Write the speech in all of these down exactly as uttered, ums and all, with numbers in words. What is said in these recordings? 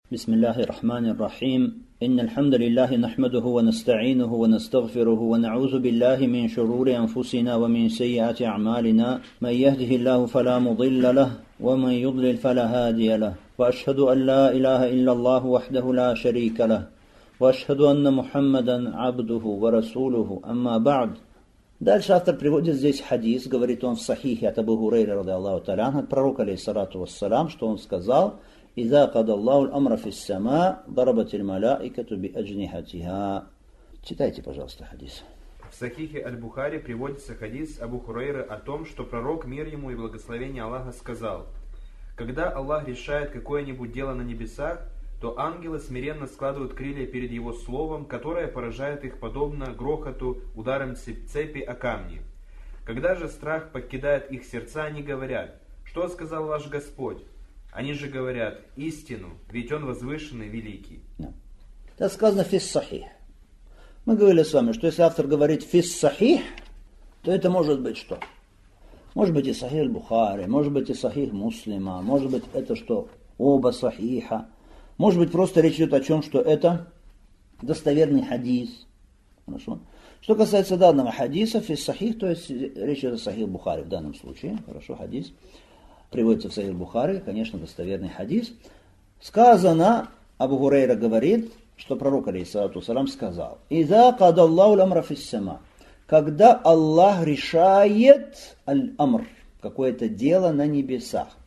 بسم الله الرحمن الرحيم إن الحمد لله نحمده ونستعينه ونستغفره ونعوذ بالله من شرور أنفسنا ومن سيئات أعمالنا من يهده الله فلا مضل له ومن يضلل فلا هادي له وأشهد أن لا إله إلا الله وحده لا شريك له وأشهد أن محمدا عبده ورسوله أما بعد. Дальше автор приводит здесь хадис, говорит он в сахихе от Абу Хурайры, ради Аллаху та'аля, от пророка, алейхиссалату вассалам, что он сказал: «Иза кадаллаху аль-амра фис сама, дарабатиль малаикату би аджнихатиха». Читайте, пожалуйста, хадис. В сахихе Аль-Бухари приводится хадис Абу Хурайры о том, что пророк, мир ему и благословение Аллаха, сказал: «Когда Аллах решает какое-нибудь дело на небесах, то ангелы смиренно складывают крылья перед его словом, которое поражает их подобно грохоту ударом цепи о камни. Когда же страх покидает их сердца, они говорят: что сказал ваш Господь? Они же говорят: истину, ведь Он возвышенный, великий». Это сказано фис сахих. Мы говорили с вами, что если автор говорит фис сахих, то это может быть что? Может быть и сахих аль-Бухари, может быть и сахих Муслима, может быть это что? Оба сахиха. Может быть, просто речь идет о чем, что это достоверный хадис. Хорошо. Что касается данного хадиса, фис сахих, то есть речь идет о сахих Бухари в данном случае. Хорошо, хадис приводится в сахих Бухари, конечно, достоверный хадис. Сказано, Абу Хурайра говорит, что пророк, алейхиссалату вассалам, сказал: «Иза кадаллаху аль-амра фис сама». Когда Аллах решает аль-амр, какое-то дело на небесах.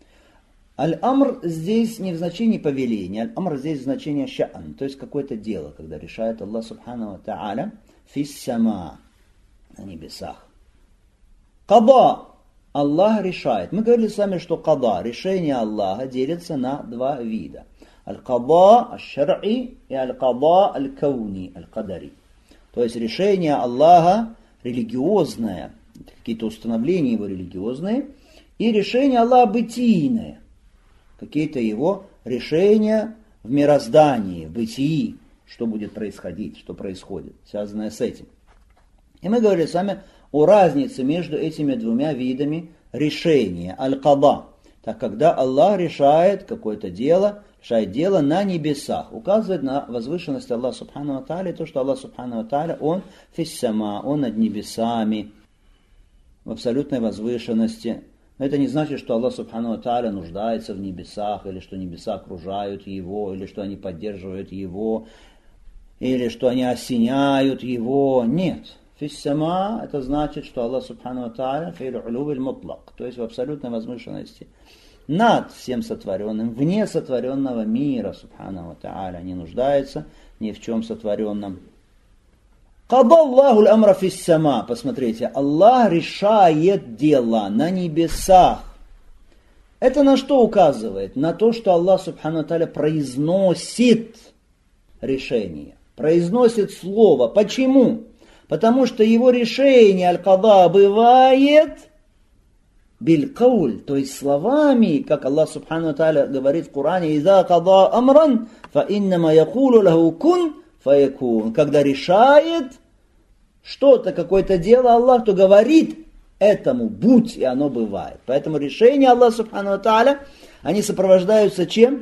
Аль-амр здесь не в значении повеления, аль-амр здесь в значении ша'ан, то есть какое-то дело, когда решает Аллах субхану ва та'аля фис сама, на небесах. Када, Аллах решает. Мы говорили с вами, что када, решение Аллаха, делится на два вида. Аль-када аль-шар'и и аль-када аль-кауни, аль-кадари. То есть решение Аллаха религиозное, какие-то установления его религиозные, и решение Аллаха бытийное, какие-то его решения в мироздании, в бытии, что будет происходить, что происходит, связанное с этим. И мы говорили с вами о разнице между этими двумя видами решения, аль-када, так когда Аллах решает какое-то дело, решает дело на небесах, указывает на возвышенность Аллаха субхану ва тааля, то, что Аллах субхану ва тааля, Он фис сама, Он над небесами, в абсолютной возвышенности. Но это не значит, что Аллах субхану ва тааля нуждается в небесах, или что небеса окружают Его, или что они поддерживают Его, или что они осеняют Его. Нет. Фис сама, это значит, что Аллах субхану ва тааля фил улувиль мутлак, то есть в абсолютной возвышенности, над всем сотворенным, вне сотворенного мира, субхану ва тааля, не нуждается ни в чем сотворенном. Кадаллаху аль-амра фис сама. Посмотрите, Аллах решает дела на небесах. Это на что указывает? На то, что Аллах субхану ва тааля произносит решение, произносит слово. Почему? Потому что его решение аль-када бывает биль-кауль, то есть словами, как Аллах субхану ва тааля говорит в Коране: «Иза када амран, фа иннама якулу лаху кун фаякун». Когда решает что-то, какое-то дело Аллах, то говорит этому будь, и оно бывает. Поэтому решения Аллаха субхану ва тааля, они сопровождаются чем?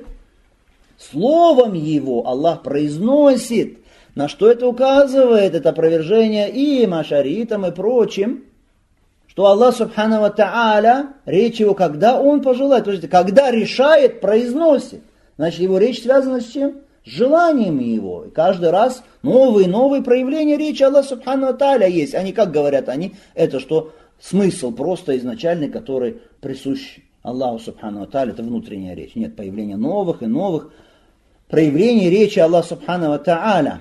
Словом Его Аллах произносит. На что это указывает? Это опровержение и машаритам, и прочим, что Аллах субхану ва тааля, речь Его, когда Он пожелает, то есть когда решает, произносит. Значит, Его речь связана с чем? С желанием Его. И каждый раз новые и новые проявления речи Аллаха субхану ва тааля есть. Они, как говорят они, это что? Смысл просто изначальный, который присущ Аллаху субхану ва тааля, это внутренняя речь. Нет, появления новых и новых проявлений речи Аллаха субхану ва тааля.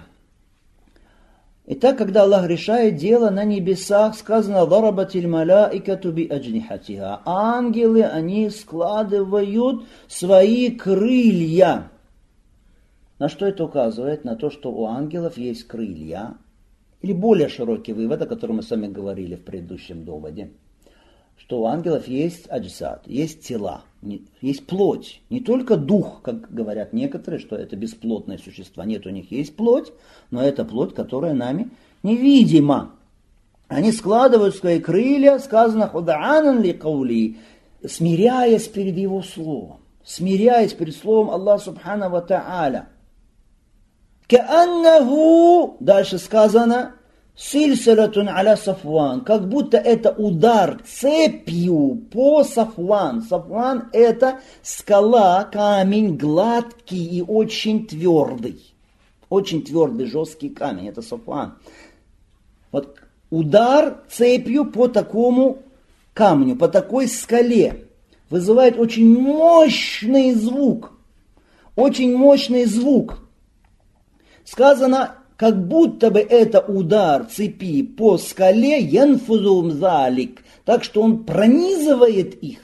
Итак, когда Аллах решает дело на небесах, сказано: «Дарабатиль малаикату би аджнихатиха». Ангелы, они складывают свои крылья. На что это указывает? На то, что у ангелов есть крылья. Или более широкий вывод, о котором мы с вами говорили в предыдущем доводе. Что у ангелов есть аджсад, есть тела, есть плоть. Не только дух, как говорят некоторые, что это бесплотные существа. Нет, у них есть плоть, но это плоть, которая нами невидима. Они складывают свои крылья, сказано: «Худа'анан ли каули», смиряясь перед его словом. смиряясь перед словом Аллаха Субхану ва Та'аля. Кааннаху, дальше сказано, сильсалатун аля Сафван, как будто это удар цепью по Сафван. Сафван это скала, камень гладкий и очень твердый. Очень твердый, жесткий камень, это Сафван. Вот удар цепью по такому камню, по такой скале вызывает очень мощный звук. Очень мощный звук. Сказано, как будто бы это удар цепи по скале, янфузум залик, так что он пронизывает их,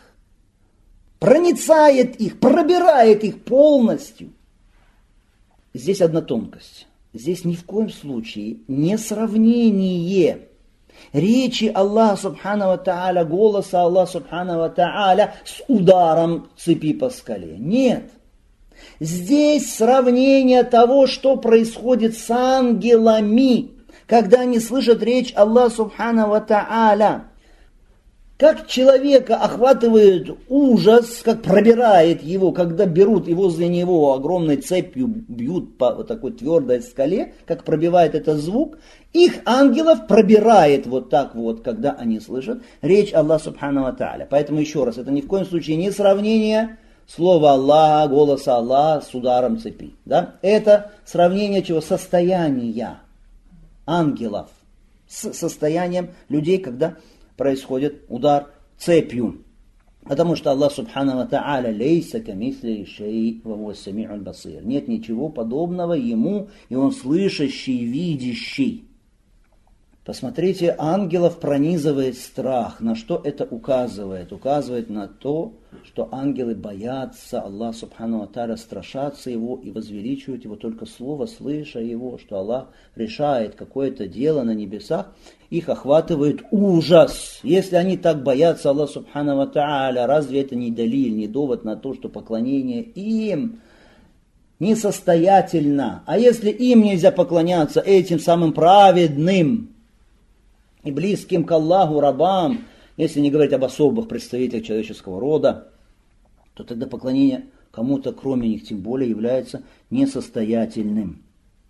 проницает их, пробирает их полностью. Здесь одна тонкость. Здесь ни в коем случае не сравнение речи Аллаха Субхану ва Та'аля, голоса Аллаха Субхану ва Та'аля с ударом цепи по скале. Нет. Здесь сравнение того, что происходит с ангелами, когда они слышат речь Аллаха Субхану ва Та'аля. Как человека охватывает ужас, как пробирает его, когда берут и возле него огромной цепью бьют по вот такой твердой скале, как пробивает этот звук, их ангелов пробирает вот так вот, когда они слышат речь Аллаха Субхану ва Та'аля. Поэтому еще раз, это ни в коем случае не сравнение слова Аллаха, голоса Аллаха с ударом цепи. Да? Это сравнение чего? Состояния ангелов с состоянием людей, когда происходит удар цепью. Потому что Аллах Субхану ва Та'аля лейса камисли шей ва хуа сами'уль басир. Нет ничего подобного ему, и он слышащий, видящий. Посмотрите, ангелов пронизывает страх. На что это указывает? Указывает на то, что ангелы боятся Аллаха Субхану ва Та'аля, страшатся его и возвеличивают его только слово, слыша его, что Аллах решает какое-то дело на небесах, их охватывает ужас. Если они так боятся Аллаха Субхану ва Та'аля, разве это не далиль, не довод на то, что поклонение им несостоятельно? А если им нельзя поклоняться, этим самым праведным и близким к Аллаху рабам, если не говорить об особых представителях человеческого рода, то тогда поклонение кому-то, кроме них, тем более является несостоятельным.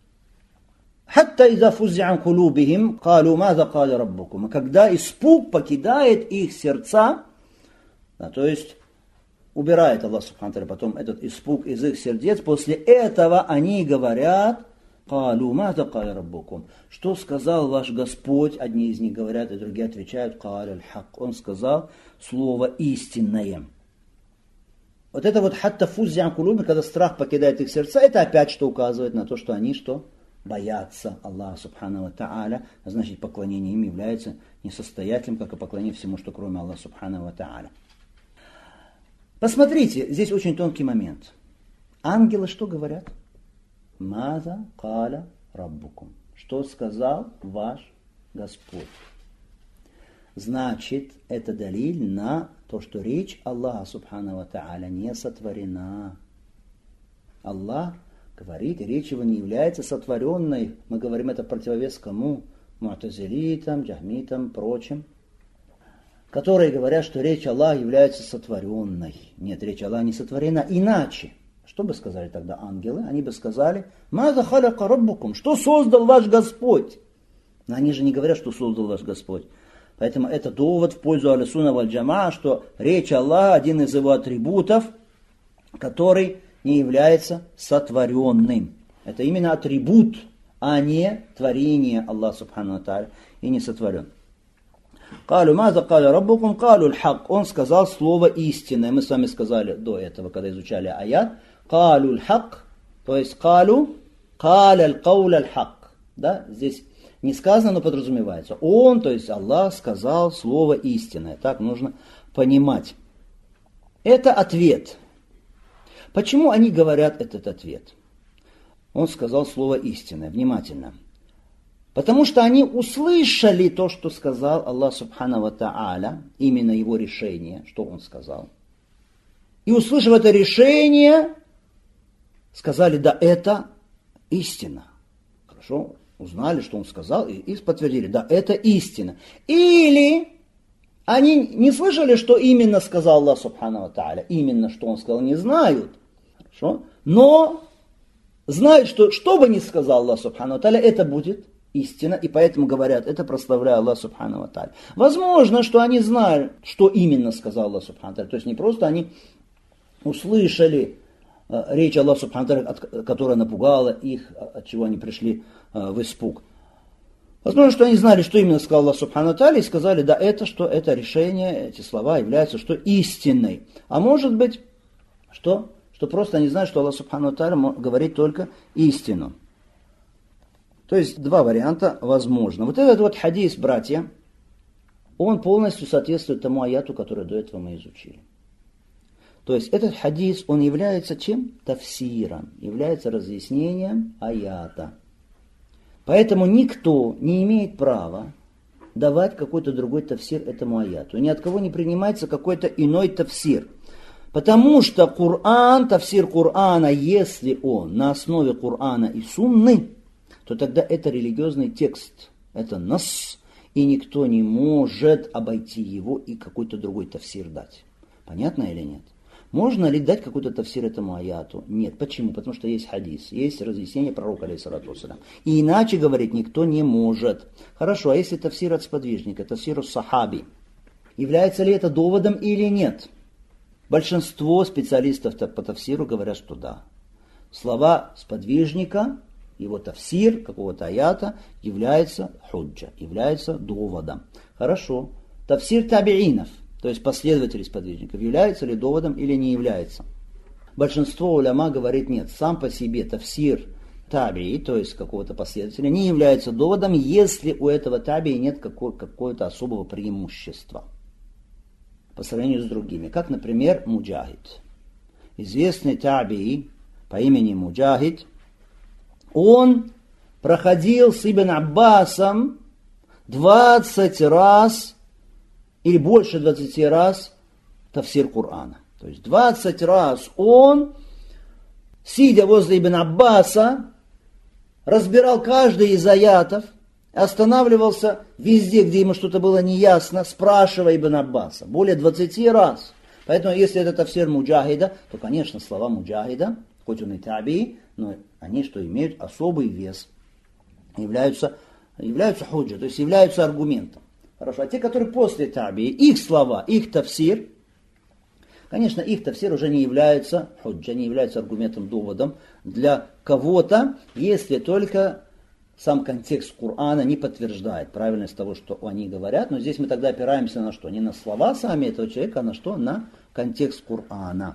Хатта иза фуззи'ан кулубихим калу маза каля раббукум. Когда испуг покидает их сердца, да, то есть убирает Аллах Субхану ва Та'аля потом этот испуг из их сердец, после этого они говорят: «Калу маза каля раббукум». Что сказал ваш Господь? Одни из них говорят, и другие отвечают: «Каля аль-хак». Он сказал слово истинное. Вот это вот хатта фуззи'ан кулубихим, когда страх покидает их сердца, это опять что указывает на то, что они что? Боятся Аллаха Субхану ва Та'аля, а значит поклонение им является несостоятельным, как и поклонение всему, что кроме Аллаха Субхану ва Та'аля. Посмотрите, здесь очень тонкий момент. Ангелы что говорят? Маза каля раббукум. Что сказал ваш Господь? Значит, это далиль на то, что речь Аллаха Субхану ва Та'аля не сотворена. Аллах говорит, и речь его не является сотворенной. Мы говорим это в противовес кому? Му'тазилитам, джахмитам, прочим, которые говорят, что речь Аллаха является сотворенной. Нет, речь Аллаха не сотворена иначе. Что бы сказали тогда ангелы? Они бы сказали: «Маза халяка раббукум», что создал ваш Господь. Но они же не говорят, что создал ваш Господь. Поэтому это довод в пользу Ахлю-Сунна валь Джамаа, что речь Аллаха один из его атрибутов, который не является сотворенным. Это именно атрибут, а не творение Аллаха Субхану ва Та'аля, и не сотворен. «Калю маза каля раббукум, калю аль-хак». Он сказал слово истинное. Мы с вами сказали до этого, когда изучали аят. «Калю аль-хак», то есть «калю», «каля аль-кауля аль-хак». Да? Здесь не сказано, но подразумевается. Он, то есть Аллах, сказал слово истинное. Так нужно понимать. Это ответ. Почему они говорят этот ответ? Он сказал слово истинное. Внимательно. Потому что они услышали то, что сказал Аллах Субхану ва Та'аля, именно его решение, что он сказал. И услышав это решение, сказали: да, это истина. Хорошо, узнали, что он сказал, и, и подтвердили: да, это истина. Или Они не слышали, что именно сказал Аллах Субхану ва Тааля. Именно, что Он сказал, не знают. Хорошо? Но знают, что что бы ни сказал Аллах Субхану ва Тааля, это будет истина. И поэтому говорят, это прославляя Аллах Субхану ва Тааля. Возможно, что они знают, что именно сказал Аллах Субхану ва Тааля. То есть не просто они услышали э, речь Аллаха Субхану ва Тааля, которая напугала их, от чего они пришли э, в испуг. Возможно, что они знали, что именно сказал Аллах Субхану ва Тааля, и сказали, да, это, что это решение, эти слова являются, что истинной. А может быть, что, что просто они знают, что Аллах Субхану ва Тааля говорит только истину. То есть два варианта возможно. Вот этот вот хадис, братья, он полностью соответствует тому аяту, который до этого мы изучили. То есть этот хадис, он является чем? Тафсиром, является разъяснением аята. Поэтому никто не имеет права давать какой-то другой тафсир этому аяту. Ни от кого не принимается какой-то иной тафсир. Потому что Коран, тафсир Корана, если он на основе Корана и Сунны, то тогда это религиозный текст, это нас, и никто не может обойти его и какой-то другой тафсир дать. Понятно или нет? Можно ли дать какой-то тафсир этому аяту? Нет. Почему? Потому что есть хадис, есть разъяснение пророка, алейхиссалату вассалям. И иначе говорить никто не может. Хорошо, а если тафсир от сподвижника, тафсир от сахаби, является ли это доводом или нет? Большинство специалистов по тафсиру говорят, что да. Слова сподвижника, его тафсир какого-то аята является худжа, является доводом. Хорошо. Тафсир табиинов, то есть последователей сподвижников, является ли доводом или не является? Большинство уляма говорит нет. Сам по себе тафсир табии, то есть какого-то последователя, не является доводом, если у этого табии нет какого- какого-то особого преимущества по сравнению с другими. Как, например, Муджахид. Известный табии по имени Муджахид, он проходил с Ибн Аббасом двадцать раз или больше двадцати раз тафсир Корана. То есть двадцать раз он, сидя возле Ибн Аббаса, разбирал каждый из аятов, останавливался везде, где ему что-то было неясно, спрашивая Ибн Аббаса. Более двадцати раз. Поэтому, если это тафсир Муджахида, то, конечно, слова Муджахида, хоть он и таби, но они что имеют особый вес, являются, являются худжа, то есть являются аргументом. Хорошо, а те, которые после таби, их слова, их тафсир, конечно, их тафсир уже не является худжа, не является аргументом, доводом для кого-то, если только сам контекст Корана не подтверждает правильность того, что они говорят. Но здесь мы тогда опираемся на что? Не на слова сами этого человека, а на что? На контекст Корана.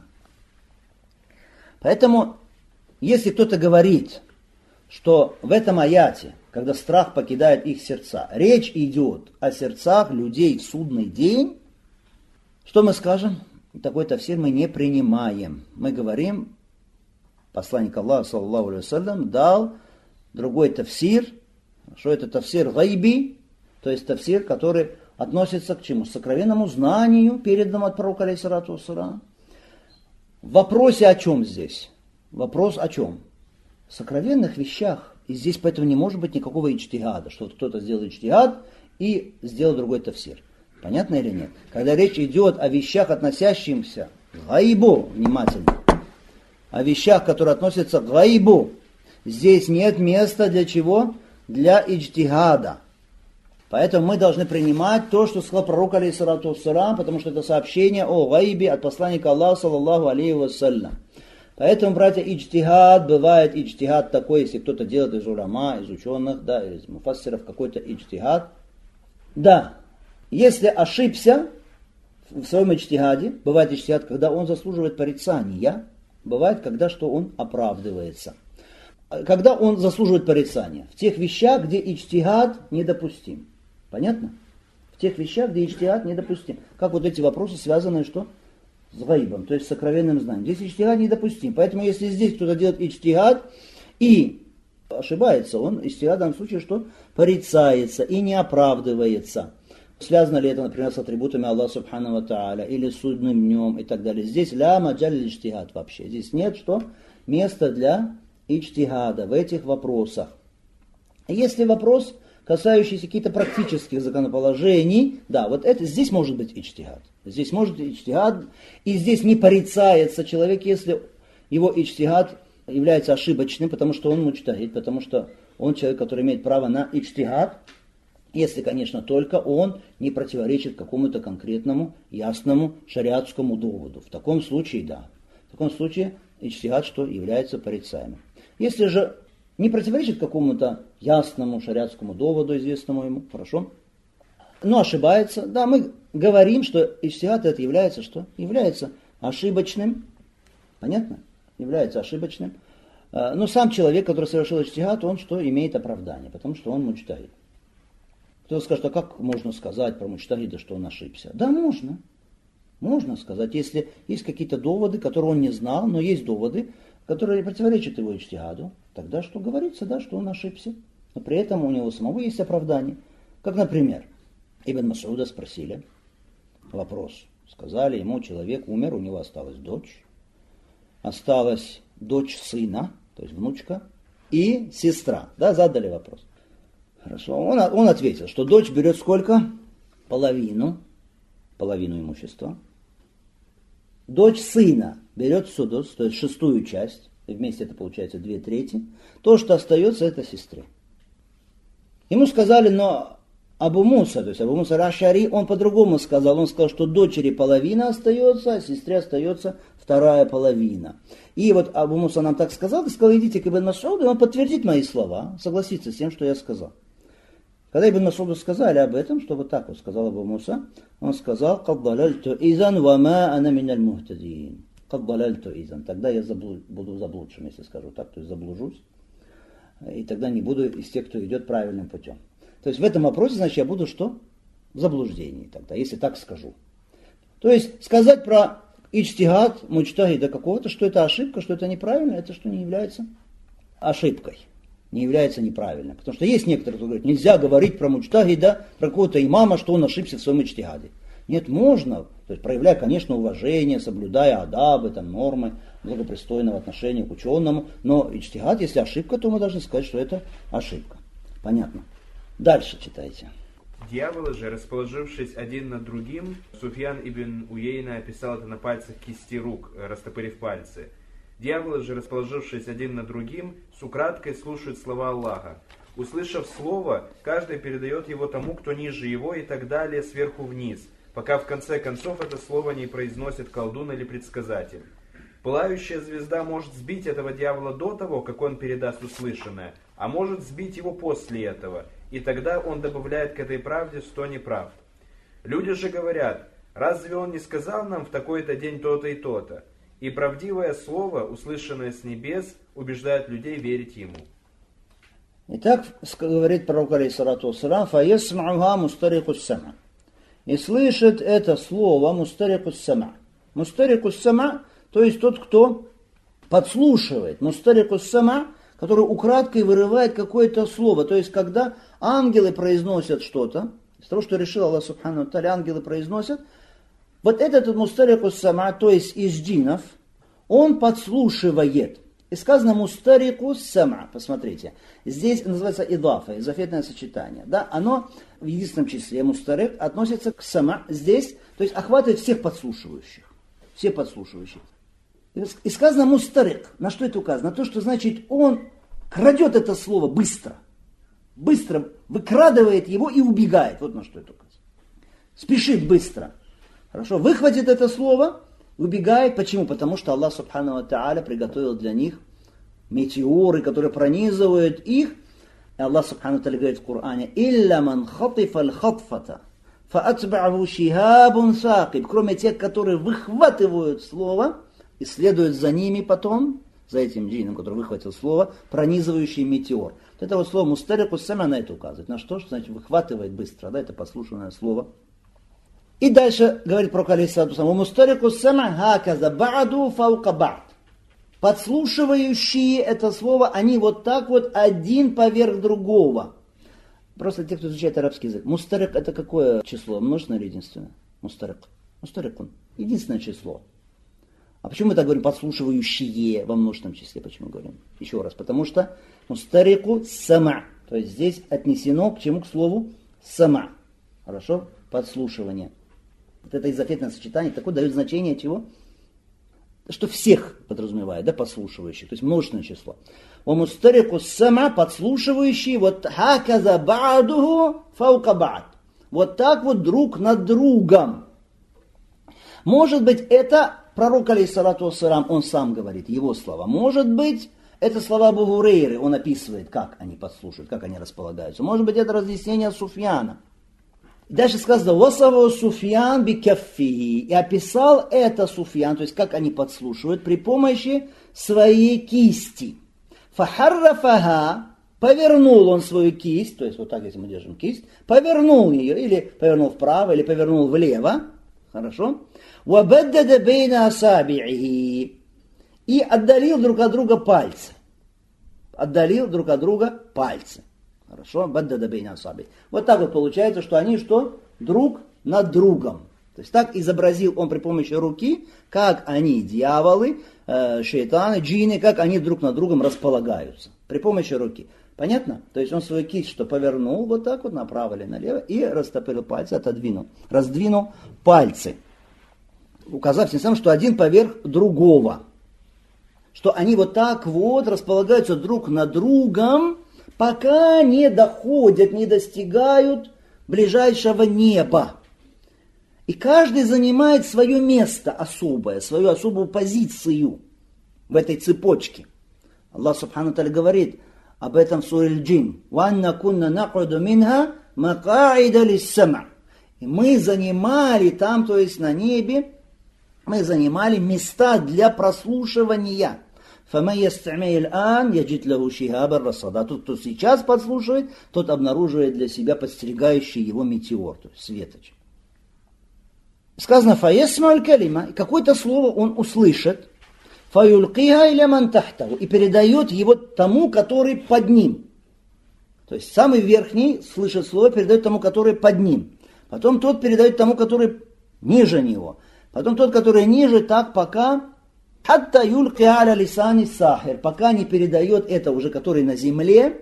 Поэтому, если кто-то говорит, что в этом аяте, когда страх покидает их сердца, речь идет о сердцах людей в судный день, что мы скажем? Такой тафсир мы не принимаем. Мы говорим, посланник Аллаха, саллаллаху алейхи вассалям, дал другой тафсир, что это тафсир гайби, то есть тафсир, который относится к чему? К сокровенному знанию, переданному от пророка, алейхиссалату вассалям. В вопросе о чем здесь? Вопрос о чем? В сокровенных вещах. И здесь поэтому не может быть никакого иджтигада, что вот кто-то сделал иджтигад и сделал другой тафсир. Понятно или нет? Когда речь идет о вещах, относящихся к гайбу, внимательно, о вещах, которые относятся к гайбу, здесь нет места для чего? Для иджтигада. Поэтому мы должны принимать то, что сказал пророк, алейхиссалату вассалям, потому что это сообщение о гайбе от посланника Аллаха, саллаллаху алейхи вассалям. Поэтому, братья, иджтигад, бывает иджтигад такой, если кто-то делает из уляма, из ученых, да, из муфассиров какой-то иджтигад. Да, если ошибся в своем иджтигаде, бывает иджтигад, когда он заслуживает порицания, бывает, когда что он оправдывается. Когда он заслуживает порицания? В тех вещах, где иджтигад недопустим. Понятно? В тех вещах, где иджтигад недопустим. Как вот эти вопросы, связанные что? С гайбом, то есть с сокровенным знанием. Здесь иджтигад недопустим. Поэтому, если здесь кто-то делает иджтигад и ошибается, он иджтигад в данном случае что? Порицается и не оправдывается. Связано ли это, например, с атрибутами Аллаха Субхану ва Тааля или с судным днем и так далее. Здесь ля маджаль иджтигад вообще. Здесь нет что? Места для иджтигада в этих вопросах. Если вопрос касающиеся каких-то практических законоположений, да, вот это здесь может быть иджтихад. Здесь может быть иджтихад, и здесь не порицается человек, если его иджтихад является ошибочным, потому что он муджтахид, потому что он человек, который имеет право на иджтихад, если, конечно, только он не противоречит какому-то конкретному, ясному шариатскому доводу. В таком случае, да. В таком случае иджтихад что является порицаемым. Если же не противоречит какому-то ясному шариатскому доводу, известному ему, хорошо, но ошибается, да, мы говорим, что иджтихад это является что? Является ошибочным, понятно? Является ошибочным. Но сам человек, который совершил иджтихад, он что? Имеет оправдание, потому что он муджтахид. Кто-то скажет, а как можно сказать про муджтахида, что он ошибся? Да, можно. Можно сказать, если есть какие-то доводы, которые он не знал, но есть доводы, которые противоречат его иджтихаду, тогда что говорится, да, что он ошибся. Но при этом у него самого есть оправдание. Как, например, Ибн Мас'уда спросили вопрос. Сказали ему, человек умер, у него осталась дочь, осталась дочь сына, то есть внучка, и сестра. Да, задали вопрос. Хорошо. Он, он ответил, что дочь берет сколько? Половину. Половину имущества. Дочь сына берет судус, то есть шестую часть. И вместе это получается две трети. То, что остается, это сестре. Ему сказали, но Абу Муса, то есть Абу Муса ар-Аш'ари, он по-другому сказал. Он сказал, что дочери половина остается, а сестре остается вторая половина. И вот Абу Муса нам так сказал, и сказал, идите к Ибн Мас'уду, и он подтвердит мои слова, согласится с тем, что я сказал. Когда Ибн Мас'уду сказали об этом, что вот так вот сказал Абу Муса, он сказал, «Кад далальту изан ва ма ана миналь мухтадин». «Кад далальту изан». Тогда я заблуд, буду заблудшим, если скажу так, то есть заблужусь, и тогда не буду из тех, кто идет правильным путем. То есть в этом вопросе, значит, я буду что? В заблуждении тогда, если так скажу. То есть сказать про иджтихад, муджтахида какого-то, что это ошибка, что это неправильно, это что не является ошибкой. Не является неправильным. Потому что есть некоторые, кто говорят, нельзя говорить про муджтахида, про какого-то имама, что он ошибся в своем иджтихаде. Нет, можно, то есть проявляя, конечно, уважение, соблюдая адабы, там, нормы благопристойного отношения к ученому, но иджтихад, если ошибка, то мы должны сказать, что это ошибка. Понятно. Дальше читайте. Дьяволы же, расположившись один над другим, Суфьян ибн Уейна описал это на пальцах кисти рук, растопырив пальцы. Дьяволы же, расположившись один над другим, с украдкой слушают слова Аллаха. Услышав слово, каждый передает его тому, кто ниже его, и так далее, сверху вниз, пока в конце концов это слово не произносит колдун или предсказатель. Пылающая звезда может сбить этого дьявола до того, как он передаст услышанное, а может сбить его после этого, и тогда он добавляет к этой правде сто неправд. Люди же говорят, разве он не сказал нам в такой-то день то-то и то-то? И правдивое слово, услышанное с небес, убеждает людей верить ему. Итак, говорит пророк алейхиссалату вассалям, «Фаясмауха мустарикус сама». И слышит это слово мустарикус сама. Мустарикус сама, то есть тот, кто подслушивает. Мустарикус сама, который украдкой вырывает какое-то слово. То есть, когда ангелы произносят что-то, из того, что решил Аллах Субхану ва Тааля, ангелы произносят, вот этот мустарикус сама, то есть из джиннов, он подслушивает. И сказано мустарикус сама, посмотрите. Здесь называется идафа, изофетное сочетание. Да? Оно в единственном числе, мустарик, относится к сама здесь, то есть охватывает всех подслушивающих. Все подслушивающие. И сказано мустарик. На что это указано? На то, что значит он крадет это слово быстро. Быстро выкрадывает его и убегает. Вот на что это указано. Спешит быстро. Хорошо, выхватит это слово, убегает. Почему? Потому что Аллах Субхану ва Тааля приготовил для них метеоры, которые пронизывают их. И Аллах Субхану ва Тааля говорит в Коране: «Илля ман хатифа аль-хатфата, фаатба'аху шихабун сакиб». Кроме тех, которые выхватывают слово и следуют за ними потом, за этим джинном, который выхватил слово, пронизывающий метеор. Вот это вот слово мустарикус сама на это указывает. На что? Что значит выхватывает быстро, да, это послушанное слово. И дальше говорит пророк алейхиссалату вассалям: «Мустарикус сама хаказа ба'ду фаука ба'д». Подслушивающие это слово, они вот так вот один поверх другого. Просто те, кто изучает арабский язык. Мустарик это какое число? Множественное или единственное? Мустарик. Мустарикун. Единственное число. А почему мы так говорим подслушивающие во множественном числе? Почему говорим? Еще раз. Потому что мустарику сама. То есть здесь отнесено к чему? К слову сама. Хорошо? Подслушивание. Вот это изофетное сочетание такое дает значение чего? Что всех подразумевает, да, подслушивающих. То есть множественное число. Вамустарику сама, подслушивающий, вот хаказа ба'духу фаука ба'д. Вот так вот друг над другом. Может быть, это пророк, алейхиссалату вассалам, он сам говорит, его слова. Может быть, это слова Абу Хурейры, он описывает, как они подслушивают, как они располагаются. Может быть, это разъяснение Суфьяна. Дальше сказано, «Васаву Суфьян бикаффихи». И описал это Суфьян, то есть как они подслушивают, при помощи своей кисти. «Фахаррафаха», повернул он свою кисть, то есть вот так, если мы держим кисть, повернул ее, или повернул вправо, или повернул влево. Хорошо? «Вабаддада бейна асаби'ихи». И отдалил друг от друга пальцы. Отдалил друг от друга пальцы. Хорошо? Баддада бейна асаби. Вот так вот получается, что они что? Друг над другом. То есть так изобразил он при помощи руки, как они, дьяволы, э, шейтаны, джинны, как они друг над другом располагаются. При помощи руки. Понятно? То есть он свою кисть что повернул вот так вот направо или налево и растопырил пальцы, отодвинул. Раздвинул пальцы. Указав тем самым, что один поверх другого. Что они вот так вот располагаются друг над другом, пока не доходят, не достигают ближайшего неба. И каждый занимает свое место особое, свою особую позицию в этой цепочке. Аллах Субхану Тааля говорит об этом в суре Аль-Джин. وَأَنَّا كُنَّا نَقْعُدُ مِنْهَا مَقَاعِدَ لِلسَّمْعِ. И мы занимали там, то есть на небе, мы занимали места для прослушивания. فَمَنْ يَسْتَعْمِعِ الْآنِ يَجِدْ لَهُ شِهَابًا رَصَدًا. Тот, кто сейчас подслушивает, тот обнаруживает для себя подстерегающий его метеор, то есть светоч. Сказано «фаесма'уль калима», какое-то слово он услышит, «фаюлькиха иля ман тахтаху», и передает его тому, который под ним. То есть самый верхний слышит слово, передает тому, который под ним. Потом тот передает тому, который ниже него. Потом тот, который ниже, так пока «хатта юльки аля лисани сахир», пока не передает это уже, который на земле,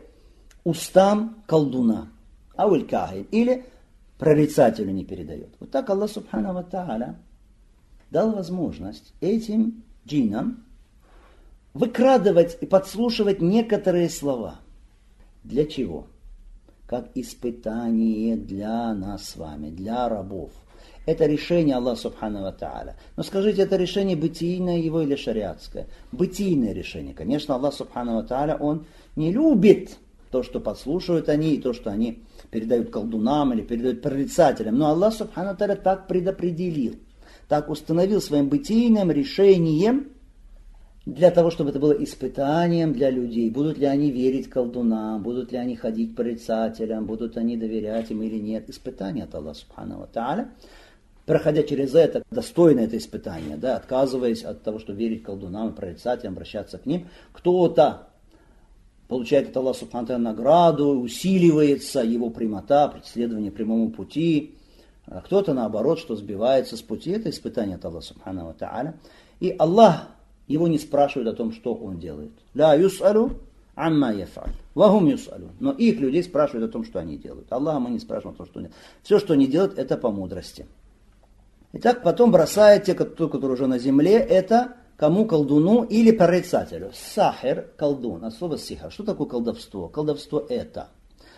устам колдуна. Ауль кахин, или прорицателю не передает. Вот так Аллах Субхану ва Тааля дал возможность этим джиннам выкрадывать и подслушивать некоторые слова. Для чего? Как испытание для нас с вами, для рабов. Это решение Аллаха Субхану ва Тааля. Но скажите, это решение бытийное его или шариатское? Бытийное решение. Конечно, Аллах Субхану ва Тааля, он не любит то, что подслушивают они, и то, что они передают колдунам или передают прорицателям. Но Аллах Субхану ва Тааля так предопределил, так установил своим бытийным решением, для того, чтобы это было испытанием для людей. Будут ли они верить колдунам, будут ли они ходить к прорицателям, будут они доверять им или нет. Испытание от Аллаха Субхану ва Тааля. Проходя через это, достойно это испытание, да, отказываясь от того, что верить колдунам и прорицателям, обращаться к ним, кто-то получает от Аллаха Субхану ва Тааля награду, усиливается его прямота, преследование прямому пути, а кто-то наоборот, что сбивается с пути. Это испытание от Аллаха Субхану ва Тааля. И Аллах его не спрашивает о том, что он делает. «Ла юс'алу амма яф'аль, ва хум юс'алун». Но их людей спрашивают о том, что они делают. Аллаха мы не спрашиваем о том, что они делают. Все, что они делают, это по мудрости. Итак, потом бросает те, которые уже на земле, это кому? Колдуну или прорицателю. Сахир, колдун, от слова сихар. Что такое колдовство? Колдовство это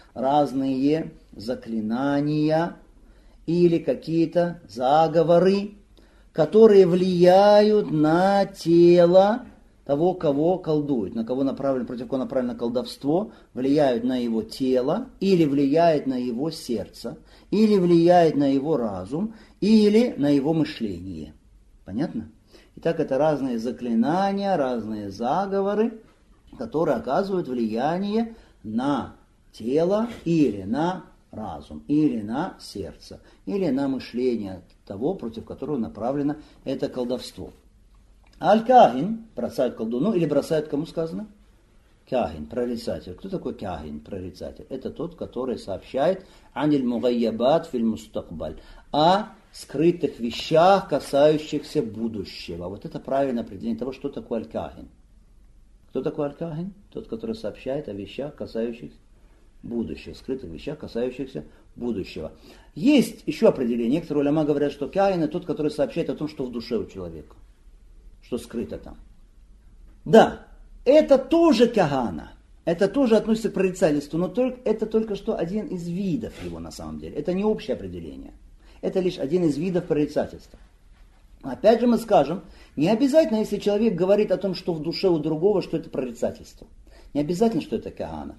разные заклинания или какие-то заговоры, которые влияют на тело того, кого колдуют, на кого направлено, против кого направлено колдовство, влияют на его тело, или влияет на его сердце, или влияет на его разум, или на его мышление. Понятно? Итак, это разные заклинания, разные заговоры, которые оказывают влияние на тело или на разум, или на сердце, или на мышление того, против которого направлено это колдовство. Аль-Кахин бросают колдуну, или бросают, кому сказано? Кахин, прорицатель. Кто такой кахин, прорицатель? Это тот, который сообщает аниль мугайябат филь мустакбаль, о скрытых вещах, касающихся будущего. Вот это правильное определение того, что такое аль-Кахин. Кто такой аль-Кахин? Тот, который сообщает о вещах, касающихся будущего, скрытых вещах, касающихся будущего. Есть еще определение. Некоторые уляма говорят, что каин это тот, который сообщает о том, что в душе у человека, что скрыто там. Да, это тоже кагана, это тоже относится к прорицательству, но только, это только что один из видов его на самом деле. Это не общее определение, это лишь один из видов прорицательства. Опять же мы скажем, не обязательно, если человек говорит о том, что в душе у другого, что это прорицательство. Не обязательно, что это кагана.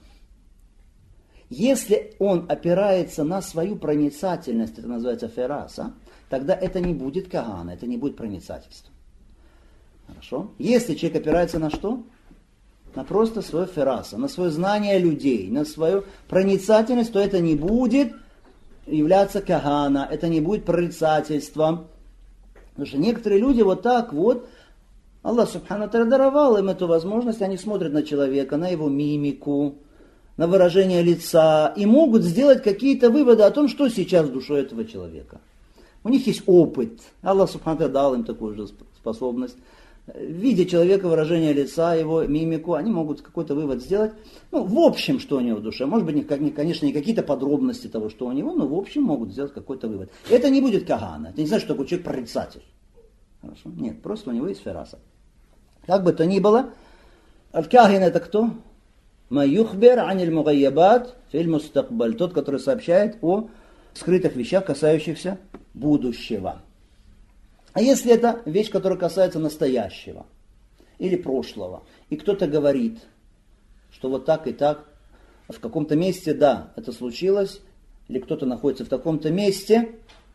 Если он опирается на свою проницательность, это называется фераса, тогда это не будет кагана, это не будет проницательство. Хорошо? Если человек опирается на что? На просто свое фераса, на свое знание людей, на свою проницательность, то это не будет являться кагана, это не будет прорицательством. Потому что некоторые люди вот так вот, Аллах Субхану ва Тааля даровал им эту возможность, они смотрят на человека, на его мимику, на выражение лица, и могут сделать какие-то выводы о том, что сейчас в душе этого человека. У них есть опыт. Аллах Субхану ва Тааля дал им такую же способность. Видя человека, выражение лица, его мимику, они могут какой-то вывод сделать. Ну, в общем, что у него в душе. Может быть, не, конечно, не какие-то подробности того, что у него, но в общем могут сделать какой-то вывод. Это не будет кагана. Это не значит, что такой человек прорицатель. Хорошо? Нет, просто у него есть фераса. Как бы то ни было, аль-кагин это кто? Маюхбер аниль мугайябат филь мустакбаль. Тот, который сообщает о скрытых вещах, касающихся будущего. А если это вещь, которая касается настоящего или прошлого, и кто-то говорит, что вот так и так, в каком-то месте, да, это случилось, или кто-то находится в таком-то месте,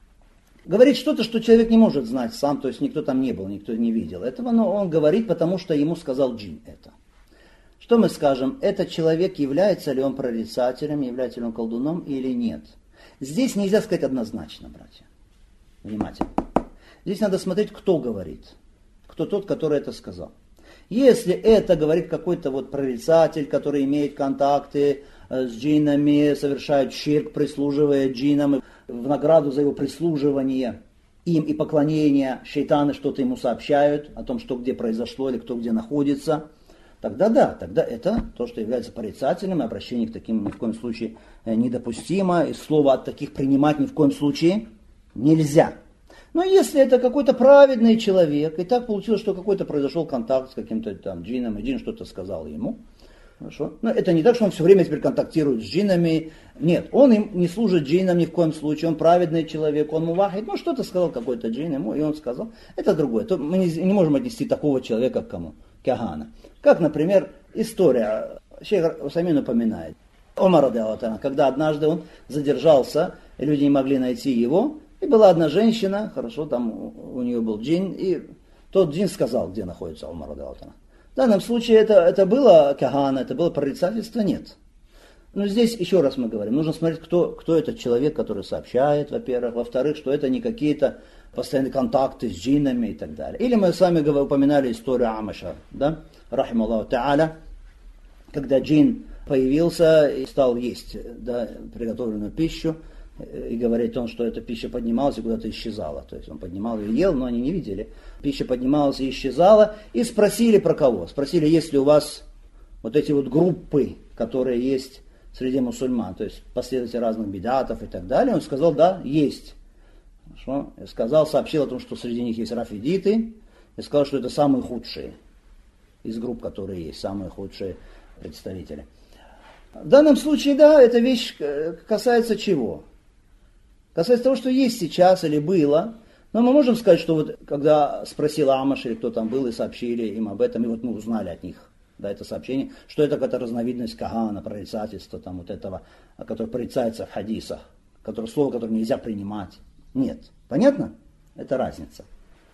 говорит что-то, что человек не может знать сам, то есть никто там не был, никто не видел этого, но он говорит, потому что ему сказал джин это. Что мы скажем, этот человек, является ли он прорицателем, является ли он колдуном или нет? Здесь нельзя сказать однозначно, братья. Внимательно. Здесь надо смотреть, кто говорит, кто тот, который это сказал. Если это говорит какой-то вот прорицатель, который имеет контакты с джиннами, совершает ширк, прислуживая джиннам, в награду за его прислуживание им и поклонение, шейтаны что-то ему сообщают о том, что где произошло или кто где находится, тогда да, тогда это то, что является порицателем, и обращение к таким ни в коем случае недопустимо, и слово от таких принимать ни в коем случае нельзя. Но если это какой-то праведный человек, и так получилось, что какой-то произошел контакт с каким-то там джинном, и джин что-то сказал ему, хорошо? Но это не так, что он все время теперь контактирует с джиннами. Нет, он им не служит джиннам ни в коем случае, он праведный человек, он мувахид, ну что-то сказал какой-то джин ему, и он сказал, это другое. То мы не, не можем отнести такого человека к кому? К кагана. Как, например, история, шейх Усаймин упоминает, Омар радиаллаху анху, когда однажды он задержался, и люди не могли найти его, и была одна женщина, хорошо, там у, у нее был джин, и тот джин сказал, где находится Омар радиаллаху анху. В данном случае это, это было кагана, это было прорицательство, нет. Но здесь еще раз мы говорим, нужно смотреть, кто, кто этот человек, который сообщает, во-первых, во-вторых, что это не какие-то постоянные контакты с джиннами и так далее. Или мы сами упоминали историю Амаша, да, рахим Аллаху та'аля, когда джин появился и стал есть, да, приготовленную пищу, и говорит он, что эта пища поднималась и куда-то исчезала. То есть он поднимал ее и ел, но они не видели. Пища поднималась и исчезала. И спросили про кого? Спросили, есть ли у вас вот эти вот группы, которые есть среди мусульман, то есть последователи разных бидатов и так далее. Он сказал, да, есть. Хорошо? И сказал, сообщил о том, что среди них есть рафидиты. И сказал, что это самые худшие из групп, которые есть, самые худшие представители. В данном случае, да, эта вещь касается чего? Касается того, что есть сейчас или было. Но мы можем сказать, что вот когда спросил Амаш или кто там был, и сообщили им об этом, и вот мы узнали от них, да, это сообщение, что это какая-то разновидность кагана, прорицательства, там вот этого, которое порицается в хадисах, которое, слово, которое нельзя принимать. Нет. Понятно? Это разница.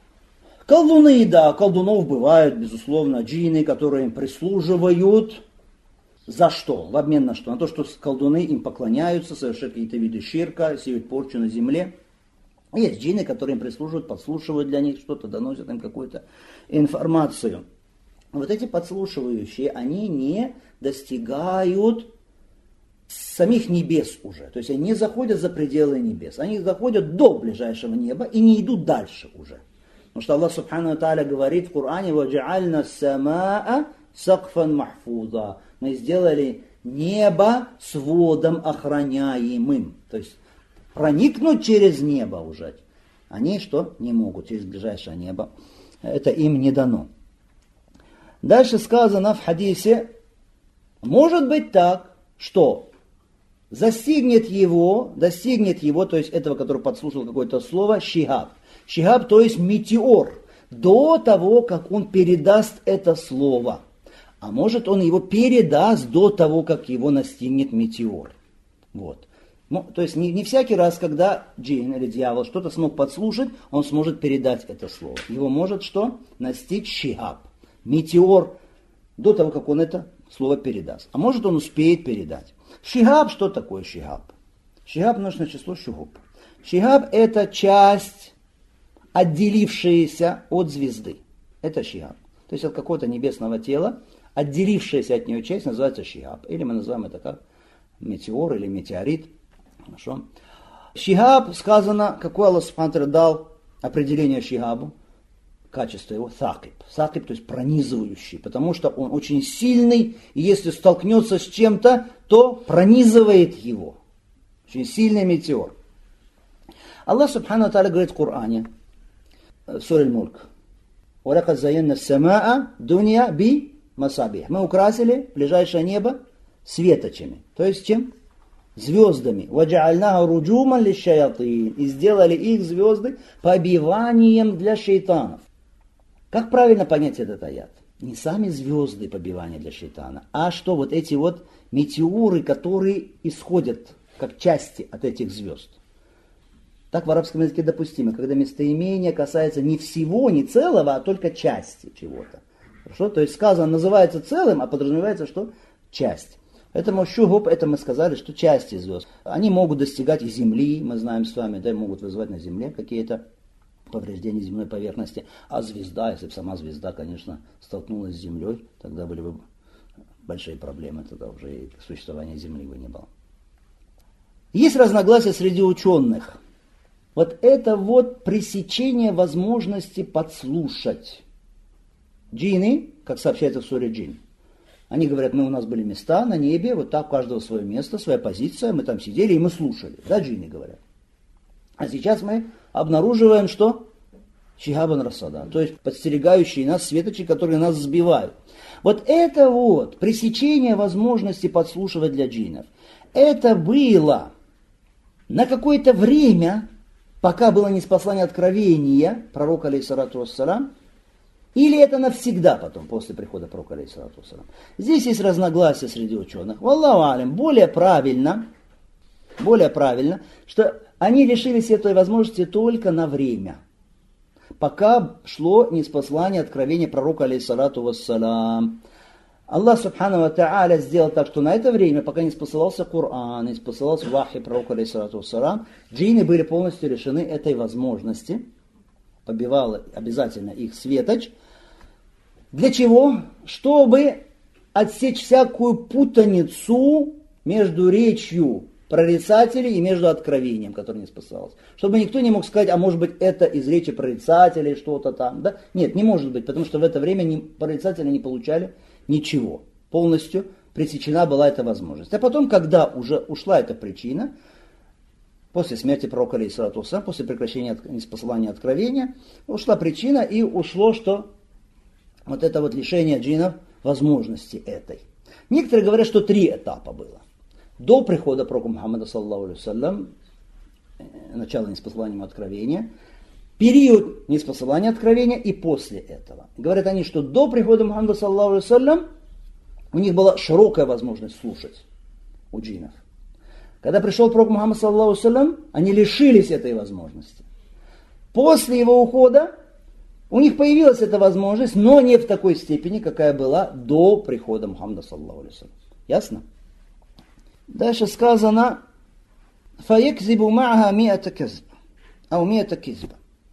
Колдуны, да, колдунов бывают, безусловно, джинны, которые им прислуживают. За что? В обмен на что? На то, что колдуны им поклоняются, совершают какие-то виды ширка, сеют порчу на земле. Есть джинны, которые им прислуживают, подслушивают для них что-то, доносят им какую-то информацию. Вот эти подслушивающие, они не достигают самих небес уже. То есть они не заходят за пределы небес. Они заходят до ближайшего неба и не идут дальше уже. Потому что Аллах Субхану ва Тааля говорит в Коране: «Ваджа'альна самаа сакфан махфуза». Мы сделали небо сводом охраняемым. То есть проникнуть через небо уже они что? Не могут через ближайшее небо. Это им не дано. Дальше сказано в хадисе, может быть так, что застигнет его, достигнет его, то есть этого, который подслушал какое-то слово, шихаб. Шихаб, то есть метеор, до того, как он передаст это слово. А может, он его передаст до того, как его настигнет метеор. Вот. Ну, то есть не, не всякий раз, когда джин или дьявол что-то смог подслушать, он сможет передать это слово. Его может что? Настичь шихаб. Метеор до того, как он это слово передаст. А может, он успеет передать. Шихаб, что такое шихаб? Шихаб множественное число шугуб. Шихаб это часть, отделившаяся от звезды. Это шихаб. То есть от какого-то небесного тела, отделившаяся от нее часть называется шихаб. Или мы называем это как метеор или метеорит. Хорошо. Шихаб, сказано, какой Аллах Субхану ва тааля дал определение шихабу. Качество его сакиб. Сакиб, то есть пронизывающий, потому что он очень сильный, и если столкнется с чем-то, то пронизывает его. Очень сильный метеор. Аллах Субхану ва тааля говорит в Коране, в суре Аль-Мульк, «Валакад заянна ас-самаа дунья би масабих». Мы украсили ближайшее небо светочами. То есть чем? Звездами. «Ваджаальнаху руджуман лиш-шаятин». И сделали их звезды побиванием для шейтанов. Как правильно понять этот аят? Не сами звезды побивания для шейтана, а что вот эти вот метеоры, которые исходят как части от этих звезд. Так в арабском языке допустимо, когда местоимение касается не всего, не целого, а только части чего-то. Хорошо? То есть сказано, называется целым, а подразумевается, что часть. Поэтому шугуб, это мы сказали, что части звезд. Они могут достигать и Земли, мы знаем с вами, да, могут вызывать на Земле какие-то повреждения земной поверхности. А звезда, если бы сама звезда, конечно, столкнулась с Землей, тогда были бы большие проблемы, тогда уже и существования Земли бы не было. Есть разногласия среди ученых. Вот это вот пресечение возможности подслушать. Джинны, как сообщается в суре Джин, они говорят, мы у нас были места на небе, вот так у каждого свое место, своя позиция, мы там сидели и мы слушали. Да, джинны говорят. А сейчас мы обнаруживаем, что? Шихабан рассада, то есть подстерегающие нас светочи, которые нас сбивают. Вот это вот пресечение возможности подслушивать для джиннов. Это было на какое-то время, пока было ниспослание откровения пророка алейхиссалату вассалам, или это навсегда потом, после прихода пророка алейхиссалату вассалам. Здесь есть разногласия среди ученых. Валлаху алям, более правильно, более правильно, что они лишились этой возможности только на время, пока шло ниспослание откровения пророка алейхиссалату вассалам. Аллах Субхану ва тааля сделал так, что на это время, пока не спосылался Коран, не спосылался вахи пророка алейхиссалату вассалам, джинны были полностью лишены этой возможности. Побивал обязательно их светоч. Для чего? Чтобы отсечь всякую путаницу между речью прорицателей и между откровением, которое не спасалось. Чтобы никто не мог сказать, а может быть это из речи прорицателей что-то там. Да? Нет, не может быть, потому что в это время не, прорицатели не получали ничего. Полностью пресечена была эта возможность. А потом, когда уже ушла эта причина, после смерти пророка алейхиссалату вассалам, после прекращения ниспослания откровения, ушла причина и ушло, что вот это вот лишение джиннов возможности этой. Некоторые говорят, что три этапа было. До прихода пророка Мухаммада, саллаллаху алейхи вассалям, начало ниспослания откровения, период ниспослания откровения и после этого. Говорят они, что до прихода Мухаммада, саллаллаху алейхи вассалям, у них была широкая возможность слушать у джиннов. Когда пришел пророк Мухаммад, саллаллаху алейхи вассалям, они лишились этой возможности. После его ухода у них появилась эта возможность, но не в такой степени, какая была до прихода Мухаммада, саллаллаху алейхи вассалям. Ясно? Дальше сказано, «Фаякзибу ма'аха ми'ата казба, ау ми'ата кизба».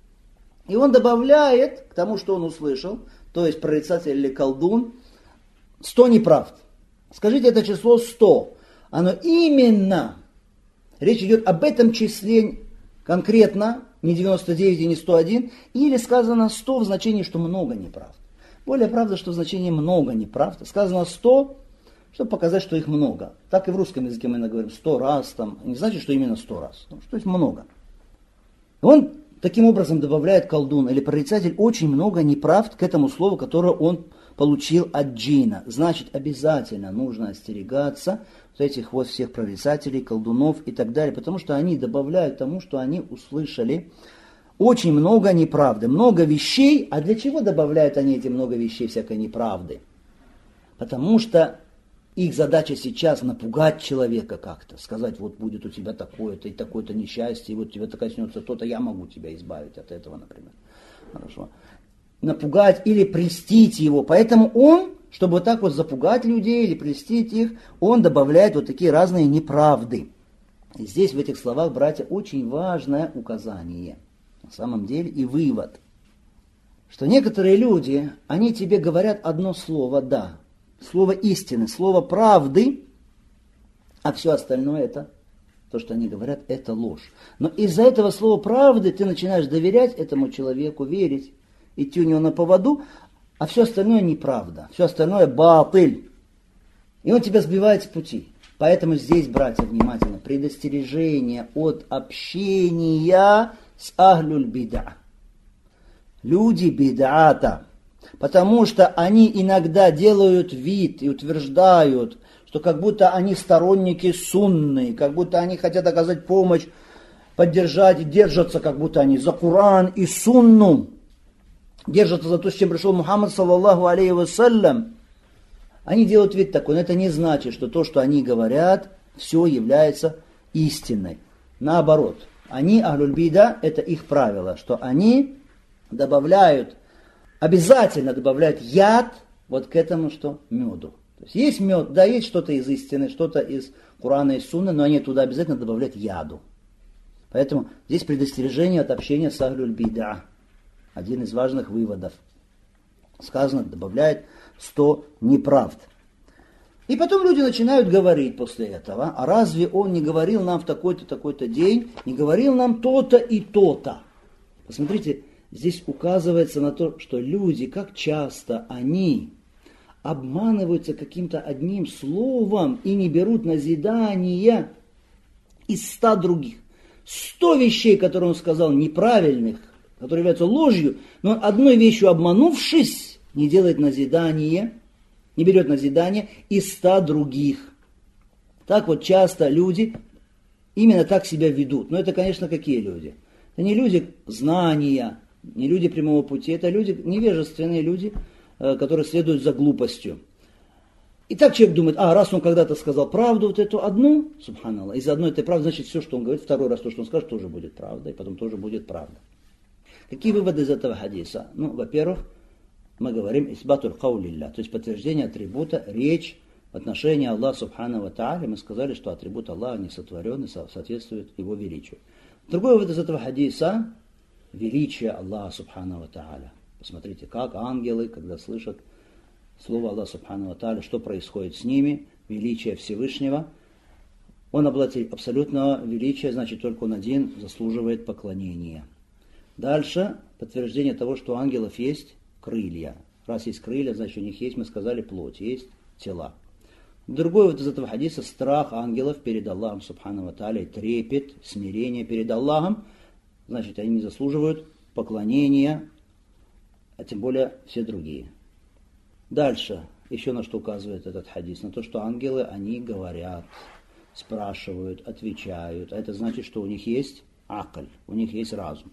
И он добавляет к тому, что он услышал, то есть прорицатель или колдун, сто неправд. Скажите это число сто. Оно именно, речь идет об этом числе конкретно, не девяносто девять и не сто один, или сказано сто в значении, что много неправд. Более правда, что в значении много неправд. Сказано сто, чтобы показать, что их много. Так и в русском языке мы говорим сто раз, там, не значит, что именно сто раз, но что их много. Он таким образом добавляет, колдун или прорицатель, очень много неправд к этому слову, которое он получил от джина. Значит, обязательно нужно остерегаться вот этих вот всех прорицателей, колдунов и так далее, потому что они добавляют тому, что они услышали, очень много неправды, много вещей. А для чего добавляют они эти много вещей, всякой неправды? Потому что их задача сейчас напугать человека как-то, сказать, вот будет у тебя такое-то и такое-то несчастье, и вот тебе коснется то-то, я могу тебя избавить от этого, например. Хорошо. Напугать или прельстить его. Поэтому он, чтобы вот так вот запугать людей или прельстить их, он добавляет вот такие разные неправды. И здесь в этих словах, братья, очень важное указание. На самом деле и вывод, что некоторые люди, они тебе говорят одно слово «да», слово истины, слово правды, а все остальное это, то, что они говорят, это ложь. Но из-за этого слова правды ты начинаешь доверять этому человеку, верить, идти у него на поводу, а все остальное неправда, все остальное батыль. И он тебя сбивает с пути. Поэтому здесь, братья, внимательно, предостережение от общения с ахлюль бида. Люди бидата. Потому что они иногда делают вид и утверждают, что как будто они сторонники сунны, как будто они хотят оказать помощь, поддержать и держатся, как будто они за Коран и сунну. Держатся за то, с чем пришел Мухаммад, саллаллаху алейхи вассалям. Они делают вид такой, но это не значит, что то, что они говорят, все является истиной. Наоборот, они, ахлюль бида, это их правило, что они добавляют, обязательно добавляют яд вот к этому, что меду. То есть есть мед, да, есть что-то из истины, что-то из Корана и Сунны, но они туда обязательно добавляют яду. Поэтому здесь предостережение от общения с ахлюль бида. Один из важных выводов. Сказано, добавляет сто неправд. И потом люди начинают говорить после этого, а разве он не говорил нам в такой-то, такой-то день, не говорил нам то-то и то-то. Посмотрите, здесь указывается на то, что люди, как часто они обманываются каким-то одним словом и не берут назидания из ста других. Сто вещей, которые он сказал, неправильных, которые являются ложью, но он одной вещью обманувшись, не делает назидание, не берет назидание из ста других. Так вот часто люди именно так себя ведут. Но это, конечно, какие люди? Это не люди знания, не люди прямого пути, это люди, невежественные люди, которые следуют за глупостью. И так человек думает, а раз он когда-то сказал правду, вот эту одну, субханаллах, из одной этой правды, значит все, что он говорит, второй раз то, что он скажет, тоже будет правда, и потом тоже будет правда. Какие выводы из этого хадиса? Ну, во-первых, мы говорим исбатуль каулилля, то есть подтверждение атрибута, речь в отношении Аллаха субхану ва тааля. Мы сказали, что атрибут Аллаха не сотворен и соответствует его величию. Другой вывод из этого хадиса – величие Аллаха субхану ва тааля. Посмотрите, как ангелы, когда слышат слово Аллаха субхану ва тааля, что происходит с ними, величие Всевышнего. Он обладатель абсолютного величия, значит, только он один заслуживает поклонения. Дальше подтверждение того, что у ангелов есть крылья. Раз есть крылья, значит у них есть, мы сказали, плоть, есть тела. Другой вот из этого хадиса страх ангелов перед Аллахом субхану ва тааля, трепет, смирение перед Аллахом, значит они не заслуживают поклонения, а тем более все другие. Дальше, еще на что указывает этот хадис, на то, что ангелы, они говорят, спрашивают, отвечают, а это значит, что у них есть акль, у них есть разум.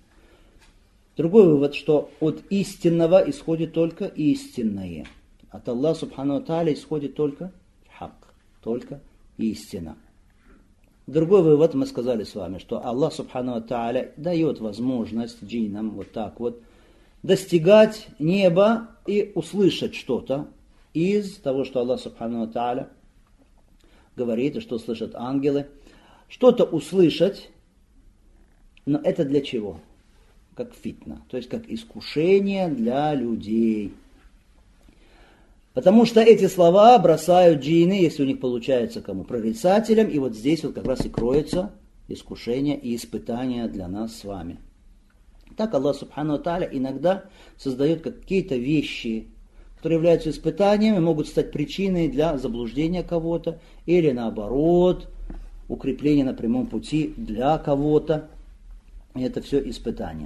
Другой вывод, что от истинного исходит только истинное. От Аллаха субхану ва тааля исходит только хак, только истина. Другой вывод, мы сказали с вами, что Аллах субхану ва тааля дает возможность джиннам вот так вот достигать неба и услышать что-то из того, что Аллах субхану ва тааля говорит, и что слышат ангелы. Что-то услышать, но это для чего? Как фитна, то есть как искушение для людей. Потому что эти слова бросают джинны, если у них получается кому, прорицателям, и вот здесь вот как раз и кроется искушение и испытание для нас с вами. Так Аллах субхану ва тааля иногда создает какие-то вещи, которые являются испытаниями, могут стать причиной для заблуждения кого-то или наоборот, укрепления на прямом пути для кого-то. И это все испытания.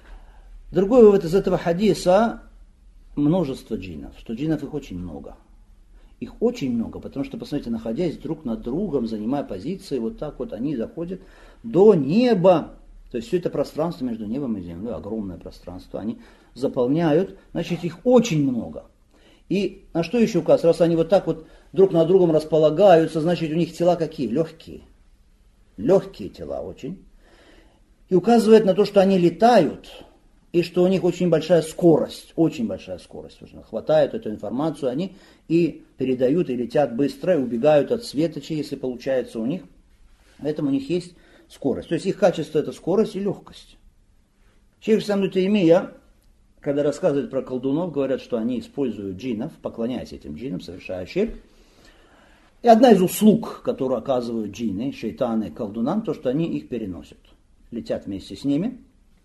Другой вывод из этого хадиса – множество джиннов, что джиннов их очень много. Их очень много, потому что, посмотрите, находясь друг над другом, занимая позиции, вот так вот они заходят до неба. То есть все это пространство между небом и землей, огромное пространство, они заполняют, значит, их очень много. И на что еще указывается? Раз они вот так вот друг над другом располагаются, значит, у них тела какие? Легкие. Легкие тела очень. И указывает на то, что они летают, и что у них очень большая скорость, очень большая скорость. Хватают эту информацию они и передают, и летят быстро, и убегают от светочей, если получается у них. Поэтому у них есть скорость. То есть их качество – это скорость и легкость. Шейх ибн Таймия, когда рассказывают про колдунов, говорят, что они используют джиннов, поклоняясь этим джиннам, совершая ширк. И одна из услуг, которую оказывают джинны, шейтаны, колдунам, то, что они их переносят. Летят вместе с ними.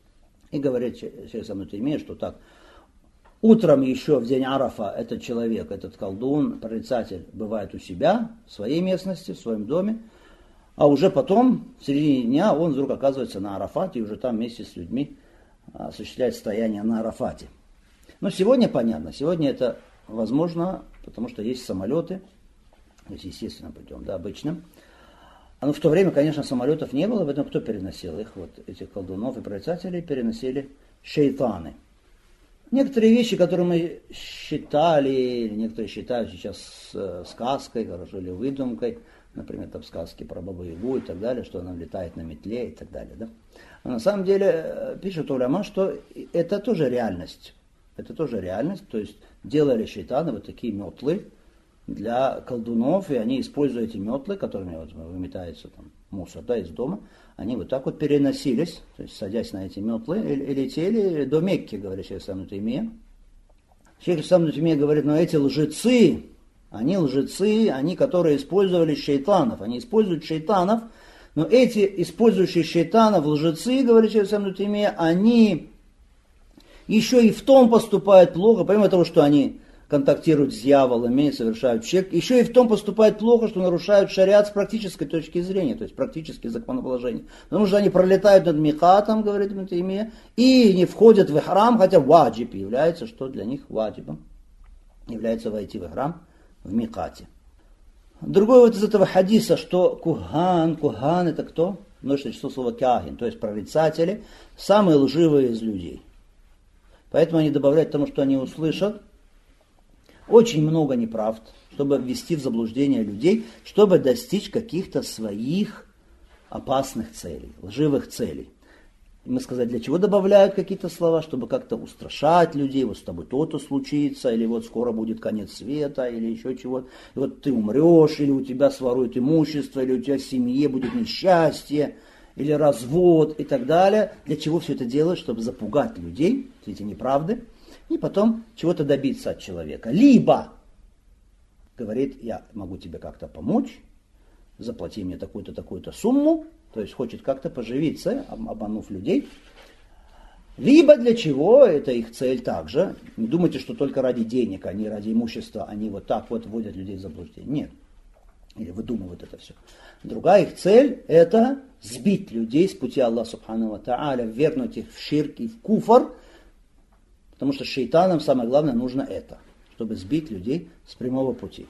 И говорит шейх ибн Таймия, что так, утром еще в день Арафа этот человек, этот колдун, прорицатель, бывает у себя, в своей местности, в своем доме. А уже потом, в середине дня, он вдруг оказывается на Арафате и уже там вместе с людьми осуществляет стояние на Арафате. Но сегодня понятно, сегодня это возможно, потому что есть самолеты, то есть естественным путем, да, обычным. Но в то время, конечно, самолетов не было, поэтому кто переносил их? Вот этих колдунов и прорицателей переносили шейтаны. Некоторые вещи, которые мы считали, некоторые считают сейчас сказкой, хорошо, или выдумкой, например, там сказки про Бабу-Ягу и так далее, что она летает на метле и так далее. Да? Но на самом деле пишет уляма, что это тоже реальность. Это тоже реальность, то есть делали шейтаны вот такие метлы для колдунов, и они, используя эти метлы, которыми вот выметается там мусор, да, из дома, они вот так вот переносились, то есть садясь на эти метлы, и, и летели до Мекки, говорит шейх ибн Таймия. Шейх ибн Таймия говорит, но эти лжецы, они лжецы, они, которые использовали шейтанов, они используют шейтанов, но эти, использующие шейтанов, лжецы, говорит шейх ибн Таймия, они еще и в том поступают плохо, помимо того, что они контактируют с дьяволами, совершают ширк, еще и в том поступают плохо, что нарушают шариат с практической точки зрения, то есть практические законоположения. Потому что они пролетают над микатом, говорит Ибн Таймия, и не входят в ихрам, хотя ваджиб является, что для них ваджибом является войти в храм в микате. Другой вот из этого хадиса, что куган, куган это кто? Множественное число слова кахин, то есть прорицатели, самые лживые из людей. Поэтому они добавляют к тому, что они услышат, очень много неправд, чтобы ввести в заблуждение людей, чтобы достичь каких-то своих опасных целей, лживых целей. И мы сказали, для чего добавляют какие-то слова, чтобы как-то устрашать людей, вот с тобой то-то случится, или вот скоро будет конец света, или еще чего-то, и вот ты умрешь, или у тебя своруют имущество, или у тебя в семье будет несчастье, или развод и так далее. Для чего все это делают? Чтобы запугать людей, все эти неправды, и потом чего-то добиться от человека. Либо, говорит, я могу тебе как-то помочь, заплати мне такую-то, такую-то сумму, то есть хочет как-то поживиться, обманув людей. Либо для чего, это их цель также. Не думайте, что только ради денег, они ради имущества, они вот так вот вводят людей в заблуждение. Нет. Или выдумывают это все. Другая их цель – это сбить людей с пути Аллаха Субхану ва Тааля, ввергнуть их в ширк и в куфр, потому что шейтанам самое главное нужно это, чтобы сбить людей с прямого пути.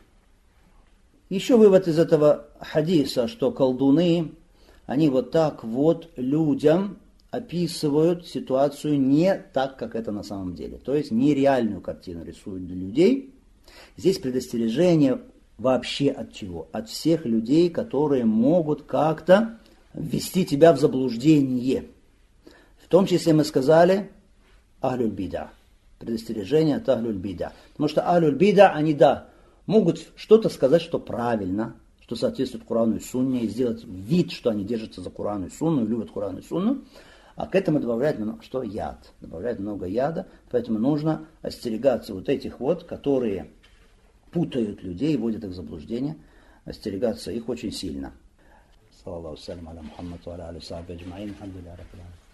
Еще вывод из этого хадиса, что колдуны, они вот так вот людям описывают ситуацию не так, как это на самом деле. То есть нереальную картину рисуют для людей. Здесь предостережение вообще от чего? От всех людей, которые могут как-то ввести тебя в заблуждение. В том числе мы сказали ахлюль бида. Предостережение от ахлюль бида. Потому что ахлюль бида, они, да, могут что-то сказать, что правильно, что соответствует Корану и Сунне, и сделать вид, что они держатся за Корану и Сунну, и любят Корану и Сунну, а к этому добавляют много, что яд. Добавляют много яда, поэтому нужно остерегаться вот этих вот, которые путают людей, вводят их в заблуждение, остерегаться их очень сильно. Саллаллаху алейхи ва саллям аля Мухаммад ва аля алихи ва сахбихи аджмаин. Алхамдулиллахи раббил аламин.